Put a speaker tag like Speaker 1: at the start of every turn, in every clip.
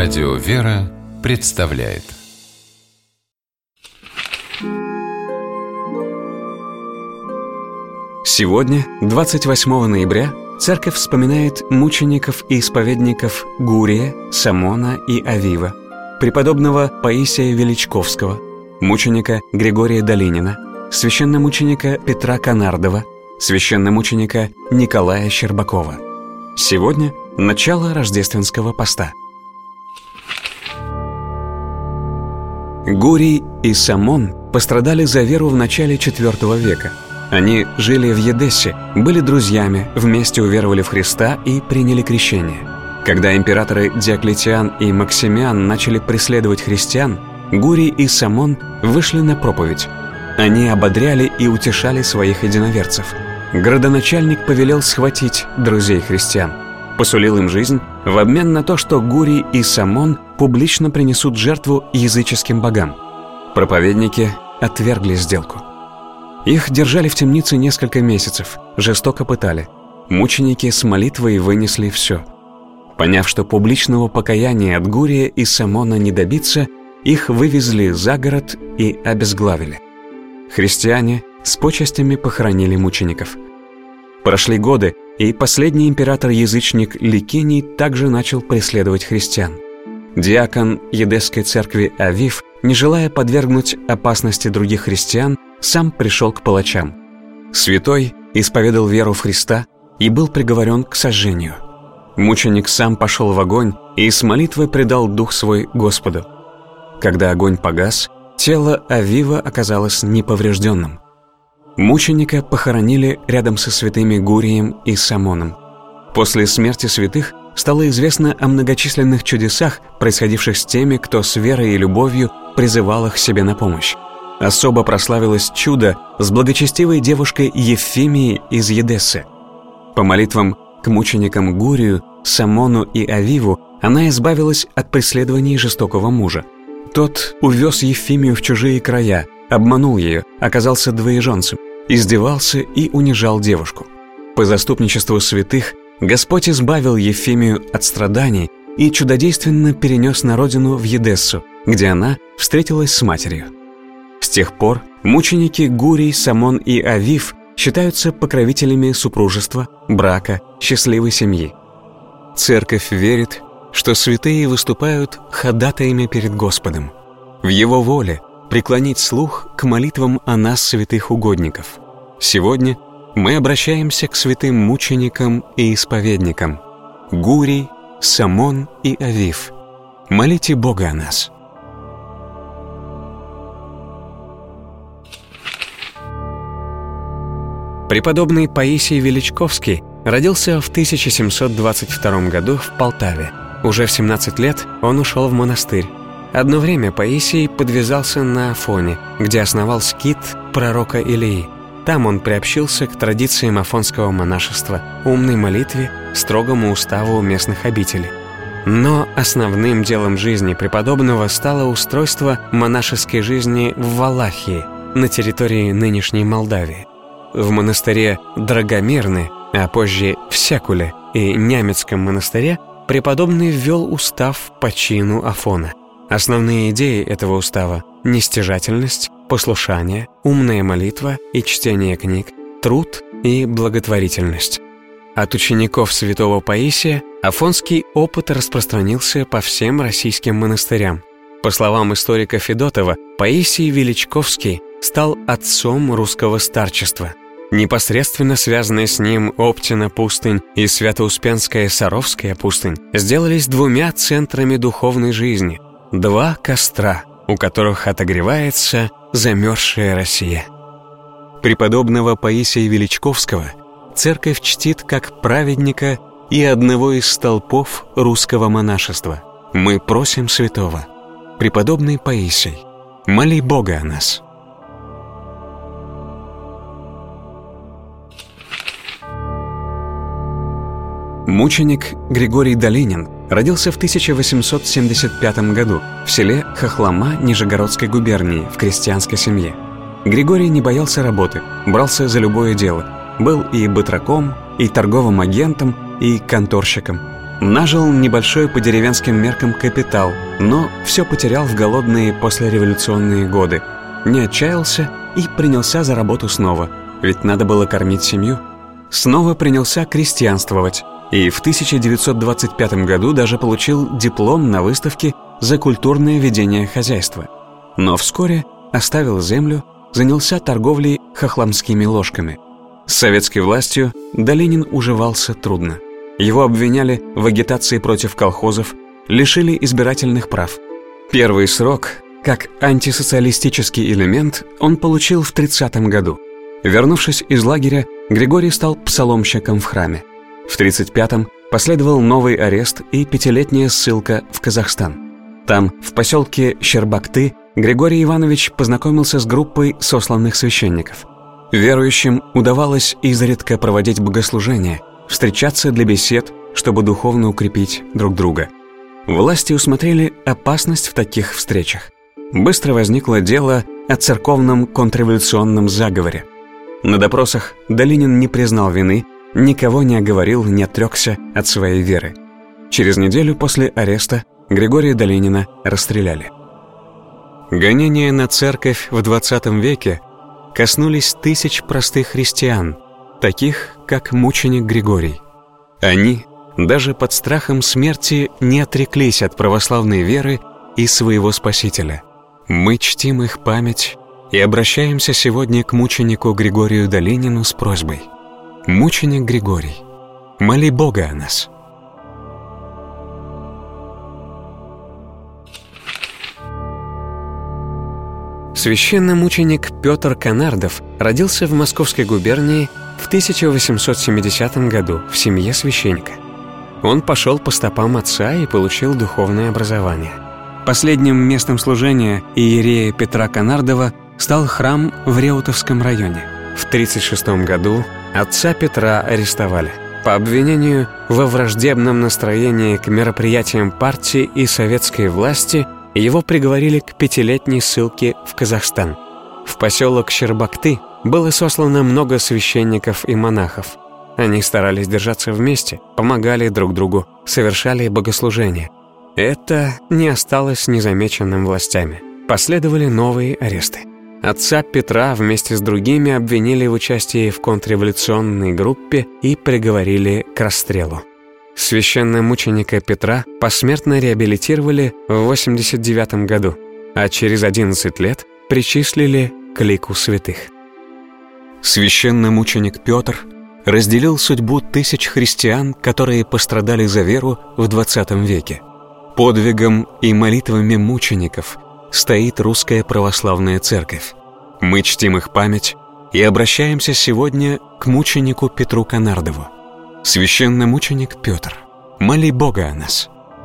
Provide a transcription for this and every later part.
Speaker 1: Радио «Вера» представляет.
Speaker 2: Сегодня, 28 ноября, Церковь вспоминает мучеников и исповедников Гурия, Самона и Авива, преподобного Паисия Величковского, мученика Григория Долинина, священномученика Петра Канардова, священномученика Николая Щербакова. Сегодня начало рождественского поста. Гурий и Самон пострадали за веру в начале IV века. Они жили в Едессе, были друзьями, вместе уверовали в Христа и приняли крещение. Когда императоры Диоклетиан и Максимиан начали преследовать христиан, Гурий и Самон вышли на проповедь. Они ободряли и утешали своих единоверцев. Градоначальник повелел схватить друзей христиан. Посулил им жизнь в обмен на то, что Гурий и Самон публично принесут жертву языческим богам. Проповедники отвергли сделку. Их держали в темнице несколько месяцев, жестоко пытали. Мученики с молитвой вынесли все. Поняв, что публичного покаяния от Гурия и Самона не добиться, их вывезли за город и обезглавили. Христиане с почестями похоронили мучеников. Прошли годы, и последний император-язычник Ликиний также начал преследовать христиан. Диакон Едесской церкви Авив, не желая подвергнуть опасности других христиан, сам пришел к палачам. Святой исповедал веру в Христа и был приговорен к сожжению. Мученик сам пошел в огонь и с молитвой предал дух свой Господу. Когда огонь погас, тело Авива оказалось неповрежденным. Мученика похоронили рядом со святыми Гурием и Самоном. После смерти святых стало известно о многочисленных чудесах, происходивших с теми, кто с верой и любовью призывал их себе на помощь. Особо прославилось чудо с благочестивой девушкой Ефимией из Едессы. По молитвам к мученикам Гурию, Самону и Авиву она избавилась от преследований жестокого мужа. Тот увез Ефимию в чужие края, обманул ее, оказался двоеженцем, издевался и унижал девушку. По заступничеству святых Господь избавил Ефимию от страданий и чудодейственно перенес на родину в Едессу, где она встретилась с матерью. С тех пор мученики Гурий, Самон и Авив считаются покровителями супружества, брака, счастливой семьи. Церковь верит, что святые выступают ходатаями перед Господом. В Его воле преклонить слух к молитвам о нас, святых угодников. Сегодня мы обращаемся к святым мученикам и исповедникам Гурий, Самон и Авив. Молите Бога о нас. Преподобный Паисий Величковский родился в 1722 году в Полтаве. Уже в 17 лет он ушел в монастырь. Одно время Паисий подвязался на Афоне, где основал скит пророка Илии. Там он приобщился к традициям афонского монашества, умной молитве, строгому уставу местных обителей. Но основным делом жизни преподобного стало устройство монашеской жизни в Валахии, на территории нынешней Молдавии. В монастыре Драгомирны, а позже в Секуле и Нямецком монастыре преподобный ввел устав по чину Афона. Основные идеи этого устава – нестяжательность, послушание, умная молитва и чтение книг, труд и благотворительность. От учеников святого Паисия афонский опыт распространился по всем российским монастырям. По словам историка Федотова, Паисий Величковский стал отцом русского старчества. Непосредственно связанные с ним Оптина пустынь и Свято-Успенская Саровская пустынь сделались двумя центрами духовной жизни, два костра, у которых отогревается замерзшая Россия. Преподобного Паисия Величковского церковь чтит как праведника и одного из столпов русского монашества. Мы просим святого: преподобный Паисий, моли Бога о нас. Мученик Григорий Долинин родился в 1875 году в селе Хохлома Нижегородской губернии в крестьянской семье. Григорий не боялся работы, брался за любое дело, был и батраком, и торговым агентом, и конторщиком. Нажил небольшой по деревенским меркам капитал, но все потерял в голодные послереволюционные годы. Не отчаялся и принялся за работу снова, ведь надо было кормить семью. Снова принялся крестьянствовать, и в 1925 году даже получил диплом на выставке за культурное ведение хозяйства. Но вскоре оставил землю, занялся торговлей хохломскими ложками. С советской властью Долинин уживался трудно. Его обвиняли в агитации против колхозов, лишили избирательных прав. Первый срок, как антисоциалистический элемент, он получил в 1930 году. Вернувшись из лагеря, Григорий стал псаломщиком в храме. В 1935-м последовал новый арест и 5-летняя ссылка в Казахстан. Там, в поселке Щербакты, Григорий Иванович познакомился с группой сосланных священников. Верующим удавалось изредка проводить богослужения, встречаться для бесед, чтобы духовно укрепить друг друга. Власти усмотрели опасность в таких встречах. Быстро возникло дело о церковном контрреволюционном заговоре. На допросах Долинин не признал вины, никого не оговорил, не отрекся от своей веры. Через неделю после ареста Григория Долинина расстреляли. Гонения на церковь в 20 веке коснулись тысяч простых христиан, таких как мученик Григорий. Они даже под страхом смерти не отреклись от православной веры и своего Спасителя. Мы чтим их память и обращаемся сегодня к мученику Григорию Долинину с просьбой: «Мученик Григорий, моли Бога о нас». Священномученик Петр Канардов родился в Московской губернии в 1870 году в семье священника. Он пошел по стопам отца и получил духовное образование. Последним местом служения иерея Петра Канардова стал храм в Реутовском районе. В 1936 году отца Петра арестовали по обвинению во враждебном настроении к мероприятиям партии и советской власти. Его приговорили к 5-летней ссылке в Казахстан. В поселок Щербакты было сослано много священников и монахов. Они старались держаться вместе, помогали друг другу, совершали богослужения. Это не осталось незамеченным властями. Последовали новые аресты. Отца Петра вместе с другими обвинили в участии в контрреволюционной группе и приговорили к расстрелу. Священномученика Петра посмертно реабилитировали в 1989 году, а через 11 лет причислили к лику святых. Священномученик Петр разделил судьбу тысяч христиан, которые пострадали за веру в 20 веке. Подвигом и молитвами мучеников стоит Русская Православная Церковь. Мы чтим их память и обращаемся сегодня к мученику Петру Канардову. Священномученик Петр, моли Бога о нас.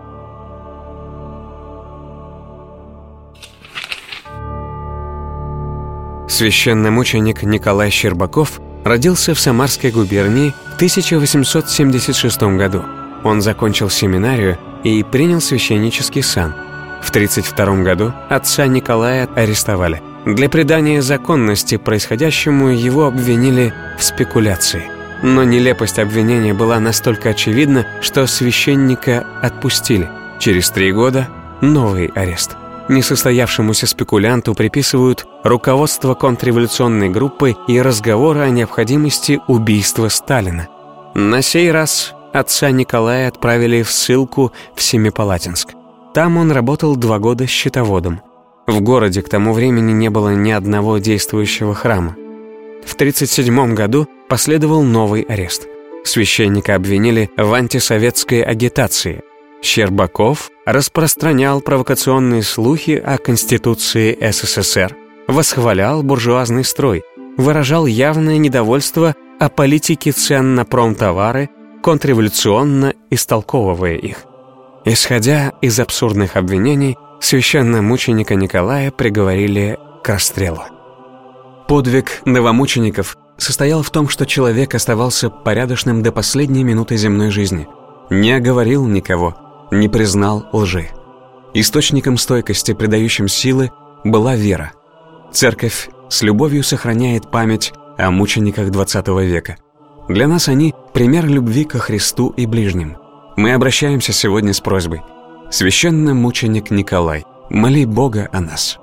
Speaker 2: Священномученик Николай Щербаков родился в Самарской губернии в 1876 году. Он закончил семинарию и принял священнический сан. В 1932 году отца Николая арестовали. Для придания законности происходящему его обвинили в спекуляции. Но нелепость обвинения была настолько очевидна, что священника отпустили. Через 3 года новый арест. Несостоявшемуся спекулянту приписывают руководство контрреволюционной группы и разговоры о необходимости убийства Сталина. На сей раз отца Николая отправили в ссылку в Семипалатинск. Там он работал 2 года счетоводом. В городе к тому времени не было ни одного действующего храма. В 1937 году последовал новый арест. Священника обвинили в антисоветской агитации. Щербаков распространял провокационные слухи о Конституции СССР, восхвалял буржуазный строй, выражал явное недовольство о политике цен на промтовары, контрреволюционно истолковывая их. Исходя из абсурдных обвинений, священномученика Николая приговорили к расстрелу. Подвиг новомучеников состоял в том, что человек оставался порядочным до последней минуты земной жизни, не оговорил никого, не признал лжи. Источником стойкости, придающим силы, была вера. Церковь с любовью сохраняет память о мучениках XX века. Для нас они – пример любви ко Христу и ближним. Мы обращаемся сегодня с просьбой: священномученик Николай, моли Бога о нас.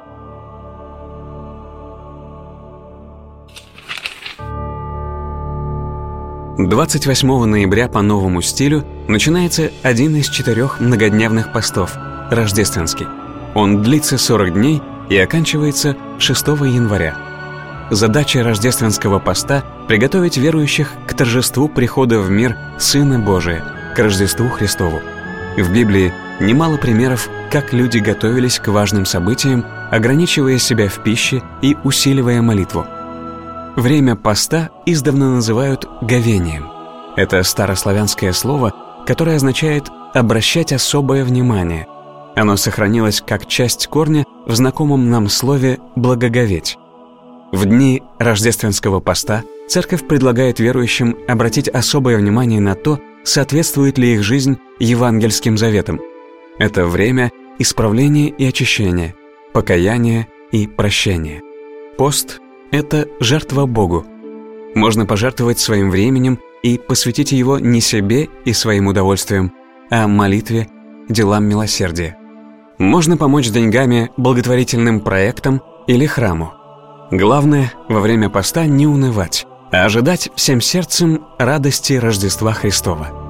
Speaker 2: – 28 ноября по новому стилю начинается один из 4 многодневных постов – рождественский. Он длится 40 дней и оканчивается 6 января. Задача рождественского поста – приготовить верующих к торжеству прихода в мир Сына Божия, к Рождеству Христову. В Библии немало примеров, как люди готовились к важным событиям, ограничивая себя в пище и усиливая молитву. Время поста издавна называют говением. Это старославянское слово, которое означает «обращать особое внимание». Оно сохранилось как часть корня в знакомом нам слове «благоговеть». В дни рождественского поста Церковь предлагает верующим обратить особое внимание на то, соответствует ли их жизнь евангельским заветам. Это время исправления и очищения, покаяния и прощения. Пост – это жертва Богу. Можно пожертвовать своим временем и посвятить его не себе и своим удовольствиям, а молитве, делам милосердия. Можно помочь деньгами благотворительным проектам или храму. Главное, во время поста не унывать, а ожидать всем сердцем радости Рождества Христова.